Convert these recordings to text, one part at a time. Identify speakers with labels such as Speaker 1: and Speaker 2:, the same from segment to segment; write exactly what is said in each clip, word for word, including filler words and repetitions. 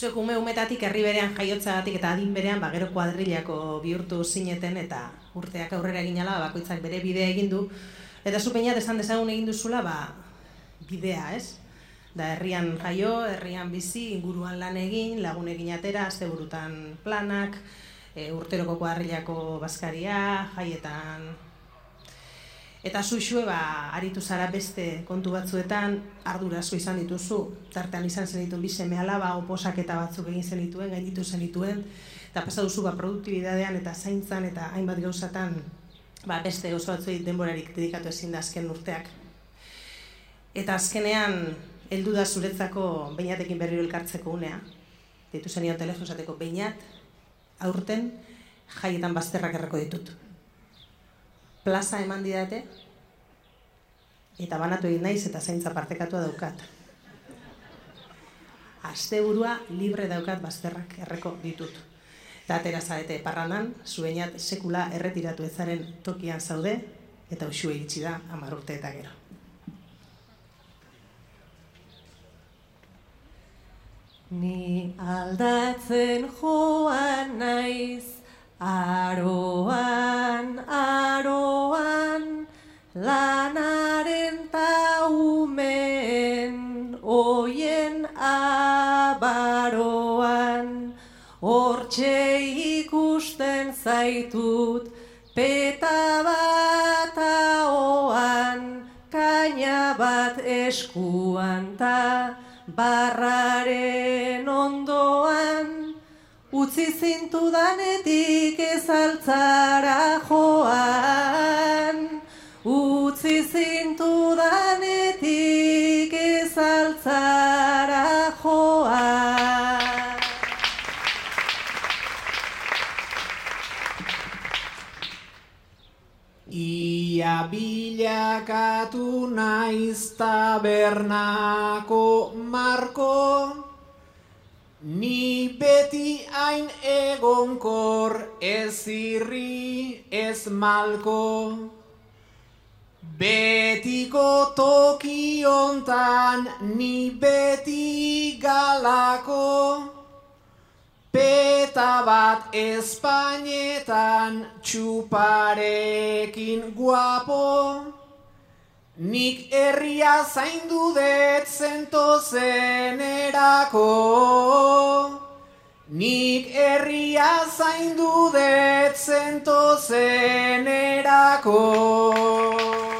Speaker 1: zuek ume umetatik herri berean jaiotzagatik eta adin berean ba, gero kuadrilako bihurtu zineten eta urteak aurrera egin ala, bakoitzak bere bidea egin du. Eta zu peinat esan dezagun egin duzula ba, bidea, ez? Da herrian jaio, herrian bizi, inguruan lan egin, lagunekin atera, asteburutan planak, e, urteroko kuadrilako bazkaria, jaietan. Eta zuxue, ba, aritu zara beste kontu batzuetan, ardurazu izan dituzu, tartean izan zenituen bi seme alaba, oposaketa batzuk egin zenituen, gainditu zenituen, eta pasa duzu ba, produktibidadean eta zaintzan eta hainbat gauzatan ba, beste oso batzuei denborarik dedikatu ezin da azken urteak. Eta azkenean, heldu da zuretzako Beñatekin berriro elkartzeko unea, deitu zenion telefon esateko Beñat, aurten jaietan bazterrak erreko ditut. Plaza eman didate, eta banatu egin naiz eta zaintza partekatua daukat. Asteburua libre daukat bazterrak erreko ditut. Eta atera zarete parrandan, zuenat sekula erretiratu ezaren tokian zaude, eta usue iritsi da hamar urte eta gero.
Speaker 2: Ni aldatzen joan naiz, aroan, aroan, lanaren ta umen, oien abaroan, hortxe ikusten zaitut, peta bat ahoan, kaina bat eskuan ta barraren ondoan, utzi zintudanetik ez altzara joan, utzi zintudanetik ez altzara joan.
Speaker 3: Ia bilakatu naiz tabernako marko, ni beti hain egonkor, ez irri, ez malko. Betiko toki hontan, ni beti galako. Peta bat Espainetan, txuparekin guapo. Nik herria zaindu det zentozenerako. Nik herria zaindu det zentozenerako.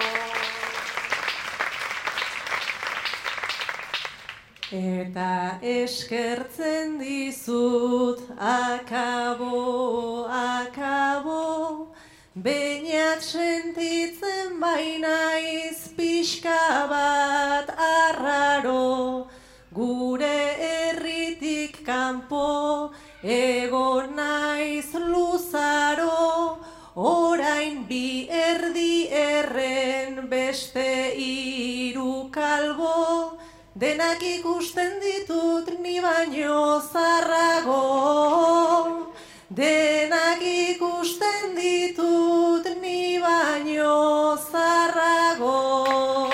Speaker 2: Eta eskertzen dizut, akabo, akabo, Beñat sentitzen bainaiz pixka bat arraro, gure herritik kanpo, egon naiz luzaro, orain bi erdi erren beste hiru kalbo, denak ikusten ditut ni baino zarrago. Denak ikusten ditut ni baino zarrago.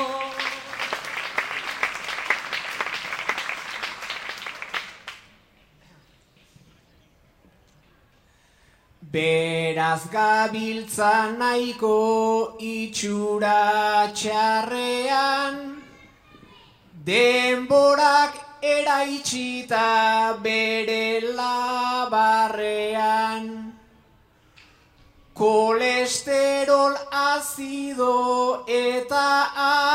Speaker 3: Beraz gabiltza nahiko itxura txarrean, denborak eraitsita bere labarrean. Kolesterol azido eta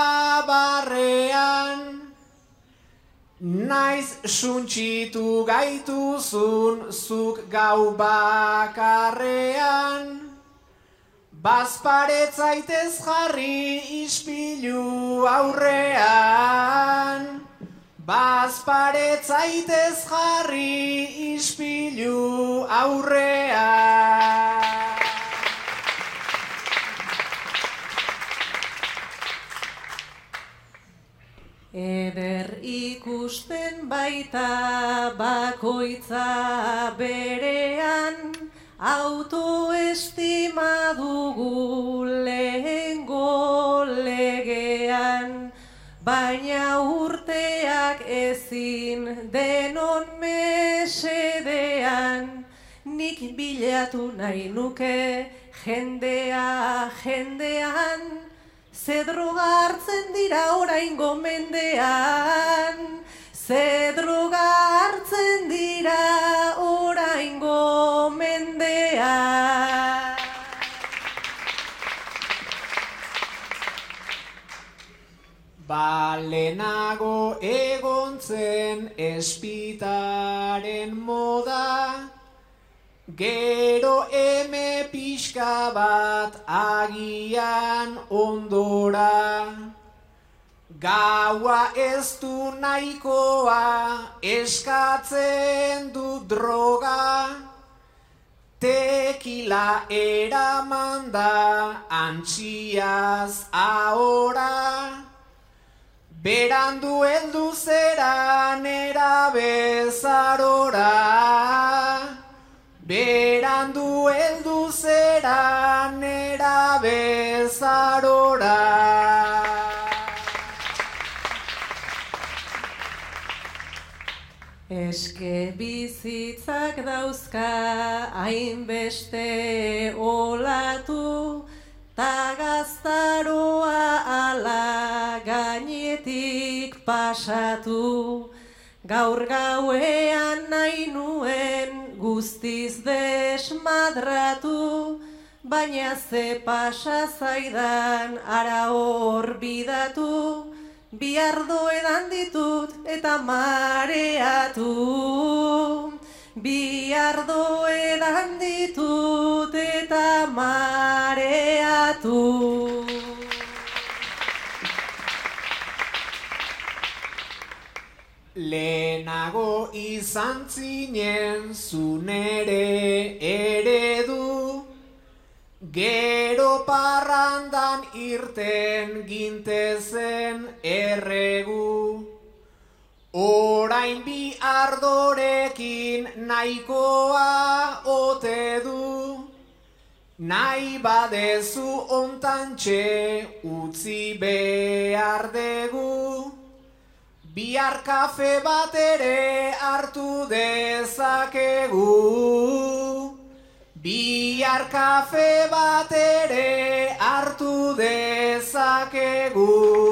Speaker 3: abarrean, naiz suntxitu gaituzun zuk gau bakarrean. Bazparetzaitez jarri ispilu aurrean. Bazparetzaitez jarri ispilu aurrean.
Speaker 2: Eder ikusten baita bakoitza berean, autoestima dugu lehengo legean, baina urteak ezin denon men mesedean, nik bilatu nahi nuke jendea jendean, ze droga hartzen dira oraingo mendean, ze droga hartzen dira oraingo mendean.
Speaker 3: Ba lehenago egon zen espitaren moda, gero eme pixka bat agian ondora. Gaua ez du nahikoa eskatzen du droga, tekila eraman da antxiaz ahora. Berandu heldu zera nera bezarora, berandu heldu zera nera bezarora.
Speaker 2: Eske bizitzak dauzka hainbeste olatu, ta gaztaroa ala gainetik pasatu. Gaur gauean nahi nuen guztiz desmadratu, baina ze pasa zaidan ara hor bidatu. Biardo edan ditut eta mareatu, biardo edan ditut eta mareatu.
Speaker 3: Lehenago izan zinen zu nere eredu, gero parrandan irten gintezen erregu. Orain bi ardorekin nahikoa ote du, nahi badezu ontantxe utzi behar degu. Bihar kafe bat ere hartu dezakegu, bihar kafe bat ere hartu dezakegu.